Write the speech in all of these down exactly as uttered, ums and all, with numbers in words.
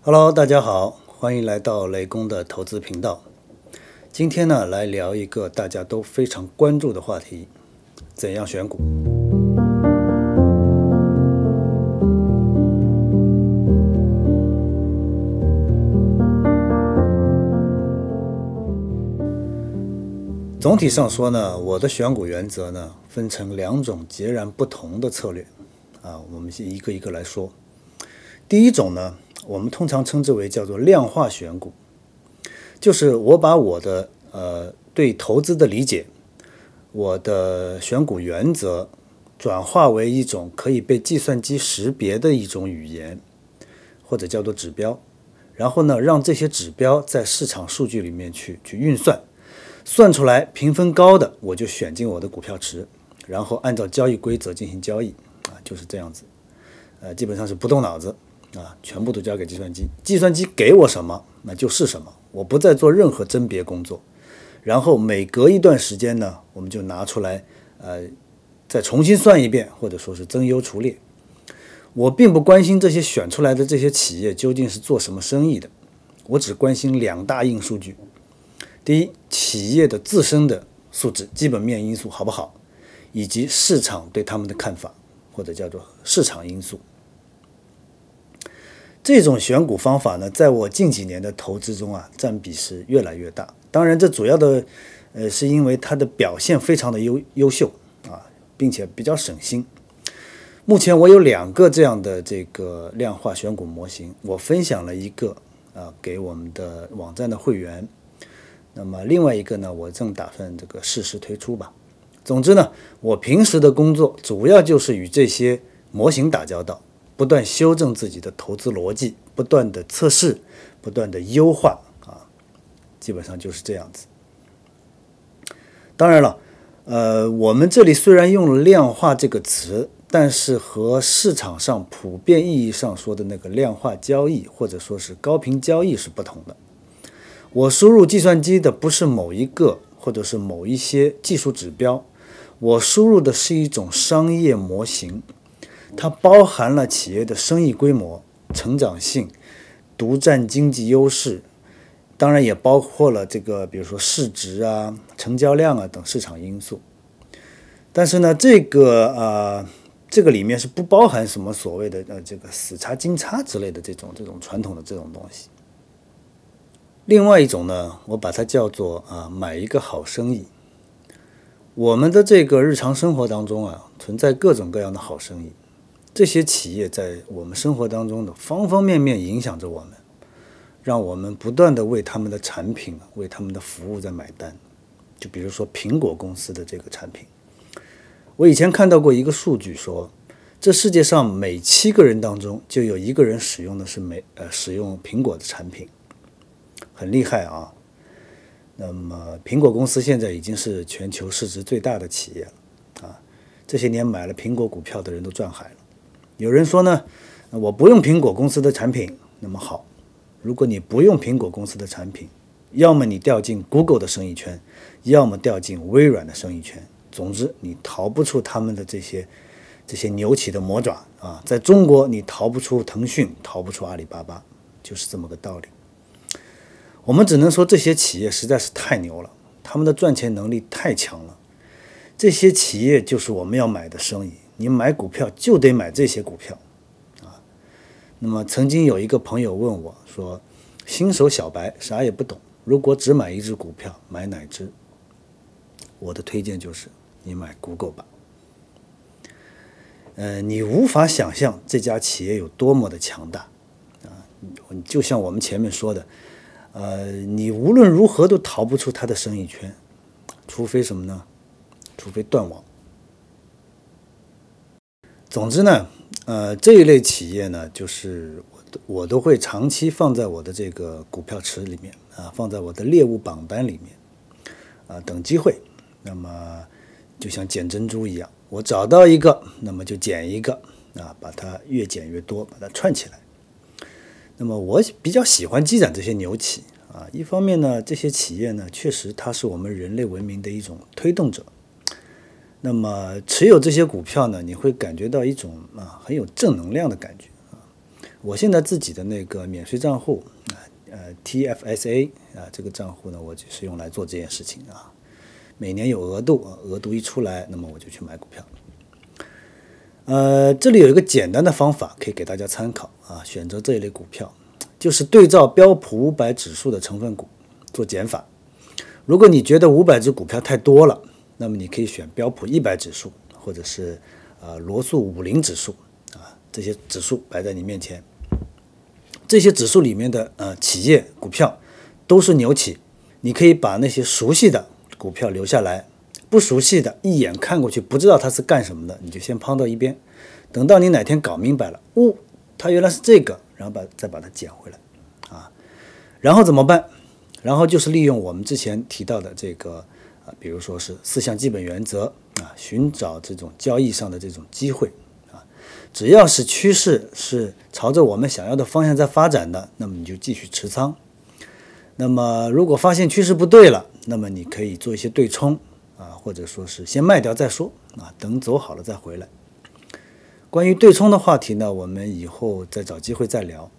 Hello，大家好，欢迎来到雷公的投资频道。今天呢，来聊一个大家都非常关注的话题：怎样选股？总体上说呢，我的选股原则呢，分成两种截然不同的策略啊，我们一个一个来说。第一种呢，我们通常称之为叫做量化选股，就是我把我的呃对投资的理解，我的选股原则转化为一种可以被计算机识别的一种语言，或者叫做指标，然后呢，让这些指标在市场数据里面去去运算，算出来评分高的我就选进我的股票池，然后按照交易规则进行交易啊，就是这样子，呃，基本上是不动脑子。啊，全部都交给计算机，计算机给我什么，那就是什么，我不再做任何甄别工作。然后每隔一段时间呢，我们就拿出来，呃，再重新算一遍，或者说是增优除劣。我并不关心这些选出来的这些企业究竟是做什么生意的，我只关心两大硬数据：第一，企业的自身的素质、基本面因素好不好，以及市场对他们的看法，或者叫做市场因素。这种选股方法呢，在我近几年的投资中啊，占比是越来越大。当然，这主要的，呃，是因为它的表现非常的优优秀啊，并且比较省心。目前我有两个这样的这个量化选股模型，我分享了一个啊给我们的网站的会员，那么另外一个呢，我正打算这个适时推出吧。总之呢，我平时的工作主要就是与这些模型打交道。不断修正自己的投资逻辑，不断的测试，不断的优化啊，基本上就是这样子。当然了，呃，我们这里虽然用了量化这个词，但是和市场上普遍意义上说的那个量化交易，或者说是高频交易是不同的。我输入计算机的不是某一个或者是某一些技术指标，我输入的是一种商业模型。它包含了企业的生意规模、成长性、独占经济优势，当然也包括了这个，比如说市值啊、成交量啊等市场因素。但是呢，这个呃，这个里面是不包含什么所谓的呃这个死差金差之类的这种这种传统的这种东西。另外一种呢，我把它叫做啊买一个好生意。我们的这个日常生活当中啊，存在各种各样的好生意。这些企业在我们生活当中的方方面面影响着我们，让我们不断的为他们的产品、为他们的服务在买单。就比如说苹果公司的这个产品，我以前看到过一个数据说，这世界上每七个人当中就有一个人使用的是美呃使用苹果的产品，很厉害啊。那么苹果公司现在已经是全球市值最大的企业了啊，这些年买了苹果股票的人都赚海了。有人说呢，我不用苹果公司的产品，那么好，如果你不用苹果公司的产品，要么你掉进 Google 的生意圈，要么掉进微软的生意圈，总之你逃不出他们的这些这些牛起的魔爪啊！在中国你逃不出腾讯，逃不出阿里巴巴，就是这么个道理。我们只能说这些企业实在是太牛了，他们的赚钱能力太强了，这些企业就是我们要买的生意。你买股票就得买这些股票啊。那么曾经有一个朋友问我说，新手小白啥也不懂，如果只买一只股票，买哪只？我的推荐就是你买 Google 吧。呃，你无法想象这家企业有多么的强大啊！就像我们前面说的，呃，你无论如何都逃不出它的生意圈，除非什么呢？除非断网。总之呢，呃，这一类企业呢，就是我都我都会长期放在我的这个股票池里面啊，放在我的猎物榜单里面啊，等机会。那么就像捡珍珠一样，我找到一个，那么就捡一个啊，把它越捡越多，把它串起来。那么我比较喜欢积攒这些牛企啊，一方面呢，这些企业呢，确实它是我们人类文明的一种推动者。那么持有这些股票呢，你会感觉到一种啊很有正能量的感觉啊。 我现在自己的那个免税账户啊，呃 T F S A 啊，这个账户呢，我就是用来做这件事情啊。每年有额度，额度一出来，那么我就去买股票。呃，这里有一个简单的方法可以给大家参考啊，选择这一类股票，就是对照标普五百指数的成分股做减法。如果你觉得五百只股票太多了，那么你可以选标普一百指数，或者是呃罗素五零指数啊，这些指数摆在你面前。这些指数里面的呃企业股票都是牛企，你可以把那些熟悉的股票留下来，不熟悉的一眼看过去不知道它是干什么的，你就先抛到一边，等到你哪天搞明白了，哦，它原来是这个，然后把再把它捡回来啊。然后怎么办？然后就是利用我们之前提到的这个啊，比如说是四项基本原则啊，寻找这种交易上的这种机会啊，只要是趋势是朝着我们想要的方向在发展的，那么你就继续持仓。那么如果发现趋势不对了，那么你可以做一些对冲啊，或者说是先卖掉再说啊，等走好了再回来。关于对冲的话题呢，我们以后再找机会再聊。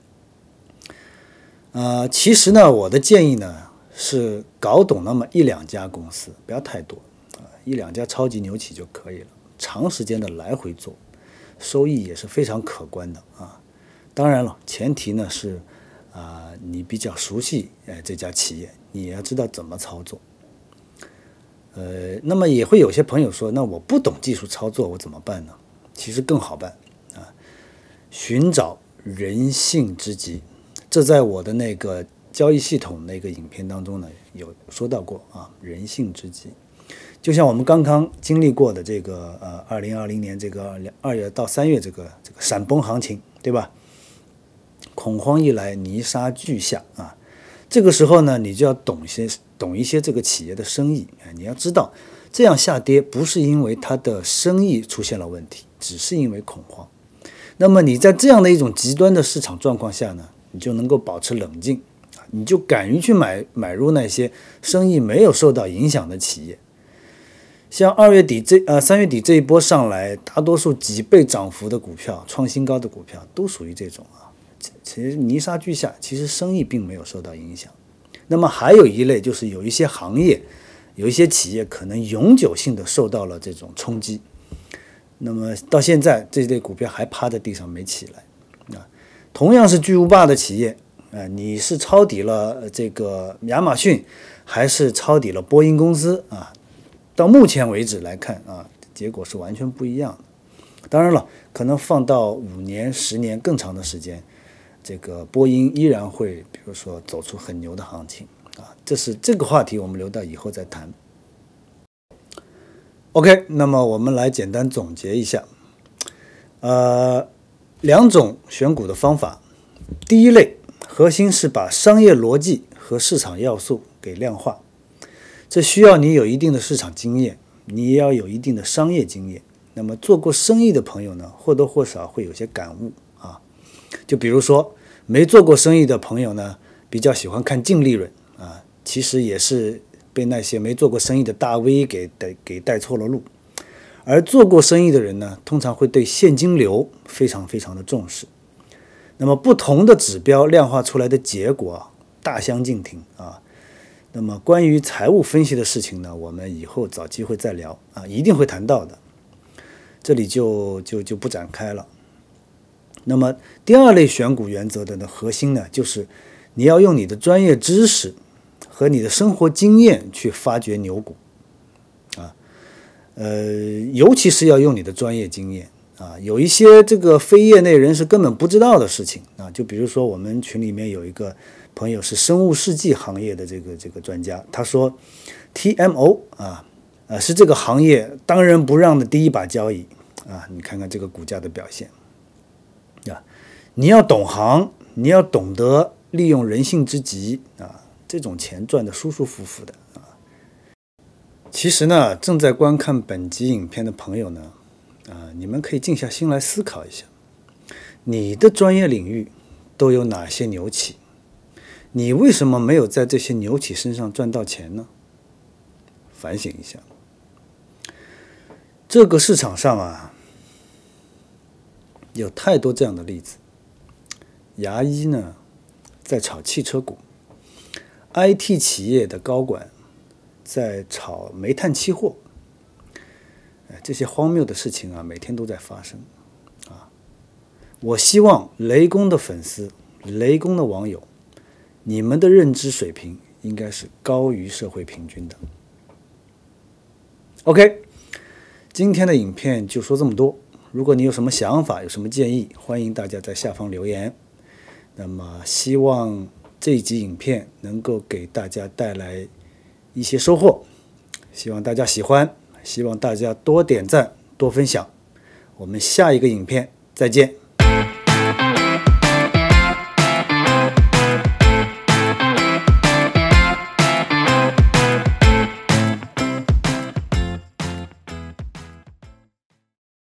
呃，其实呢，我的建议呢是搞懂那么一两家公司，不要太多啊，一两家超级牛企就可以了。长时间的来回做，收益也是非常可观的啊。当然了，前提呢是啊，你比较熟悉哎这家企业，你也要知道怎么操作。呃，那么也会有些朋友说，那我不懂技术操作，我怎么办呢？其实更好办啊，寻找人性之极。这在我的那个交易系统那个影片当中呢有说到过啊，人性之极。就像我们刚刚经历过的这个呃二零二零年这个二月到三月这个这个闪崩行情，对吧？恐慌一来，泥沙俱下啊！这个时候呢，你就要懂一些懂一些这个企业的生意啊，你要知道，这样下跌不是因为它的生意出现了问题，只是因为恐慌。那么你在这样的一种极端的市场状况下呢，你就能够保持冷静，你就敢于去买买入那些生意没有受到影响的企业。像二月底这呃三月底这一波上来，大多数几倍涨幅的股票、创新高的股票都属于这种啊。其实泥沙俱下，其实生意并没有受到影响。那么还有一类就是有一些行业、有一些企业可能永久性的受到了这种冲击，那么到现在这类股票还趴在地上没起来啊。同样是巨无霸的企业，啊，你是抄底了这个亚马逊，还是抄底了波音公司啊？到目前为止来看啊，结果是完全不一样的。当然了，可能放到五年、十年更长的时间，这个波音依然会，比如说走出很牛的行情啊。这是这个话题，我们留到以后再谈。OK， 那么我们来简单总结一下，呃，两种选股的方法。第一类，核心是把商业逻辑和市场要素给量化，这需要你有一定的市场经验，你也要有一定的商业经验。那么做过生意的朋友呢，或多或少会有些感悟啊。就比如说没做过生意的朋友呢，比较喜欢看净利润啊，其实也是被那些没做过生意的大 V 给带给带错了路。而做过生意的人呢，通常会对现金流非常非常的重视。那么不同的指标量化出来的结果啊，大相径庭啊。那么关于财务分析的事情呢，我们以后找机会再聊啊，一定会谈到的。这里就就就不展开了。那么第二类选股原则的呢核心呢，就是你要用你的专业知识和你的生活经验去发掘牛股啊，呃，尤其是要用你的专业经验啊。有一些这个非业内人士根本不知道的事情啊，就比如说我们群里面有一个朋友是生物试剂行业的这个这个专家，他说 T M O 啊。呃，是这个行业当仁不让的第一把交椅啊！你看看这个股价的表现啊！你要懂行，你要懂得利用人性之极啊，这种钱赚得舒舒服服的啊！其实呢，正在观看本集影片的朋友呢，啊，你们可以静下心来思考一下，你的专业领域都有哪些牛企？你为什么没有在这些牛企身上赚到钱呢？反省一下。这个市场上啊，有太多这样的例子牙医呢在炒汽车股 ，I T 企业的高管在炒煤炭期货，这些荒谬的事情啊，每天都在发生啊！我希望雷公的粉丝、雷公的网友，你们的认知水平应该是高于社会平均的。OK， 今天的影片就说这么多。如果你有什么想法、有什么建议，欢迎大家在下方留言。那么，希望这一集影片能够给大家带来一些收获，希望大家喜欢，希望大家多点赞、多分享。我们下一个影片再见。